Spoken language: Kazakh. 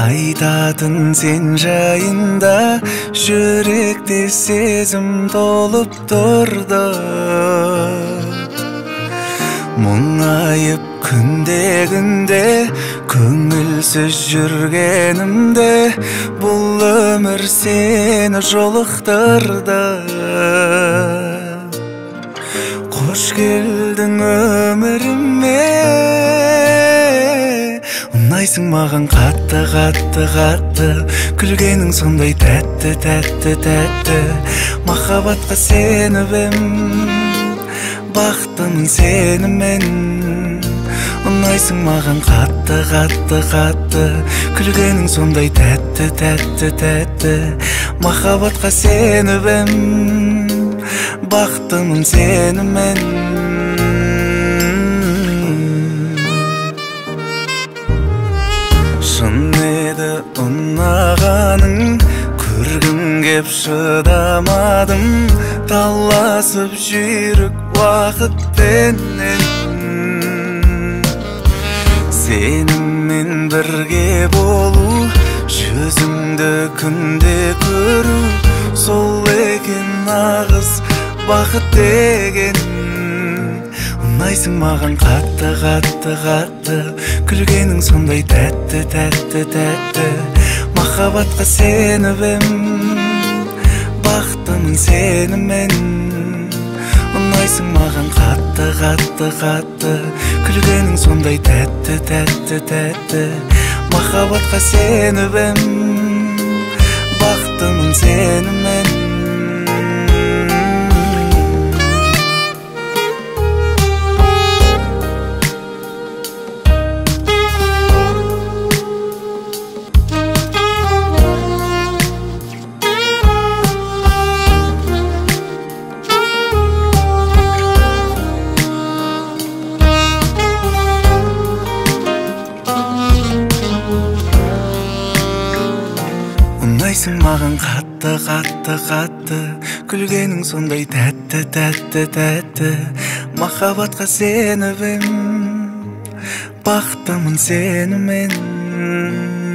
Айтатын сен жайында жүректе сезім толып тұрды. Мұңайып күнде көңілсіз жүргенімде бұл өмір сені жолықтырды. Қош келдің өміріме, ұнайсың маған қатты, күлгенің сондай тәтті, махаббатқа сеніп ем, бақыттымын сенімен. Ұнайсың маған қатты, күлгенің сондай тәтті, махаббатқа сеніп ем, бақыттымын сенімен. Шын еді ұнағаның, көргім кеп шыдамадым, таласып жүйрік уақытпенен. Сеніммен бірге болу, жүзіңді күнде көру, сол екен нағыз бақыт деген. Ұнайсың маған қатты, күлгенің сондай тәтті, махаббатқа сеніп ем, бақыттымын сенімен. Ұнайсың маған қатты, күлгенің сондай тәтті, махаббатқа сеніп ем, бақыттымын сенімен. Ұнайсың маған қатты, күлгенің сондай тәтті, махаббатқа сеніп ем, бақыттымын сенімен.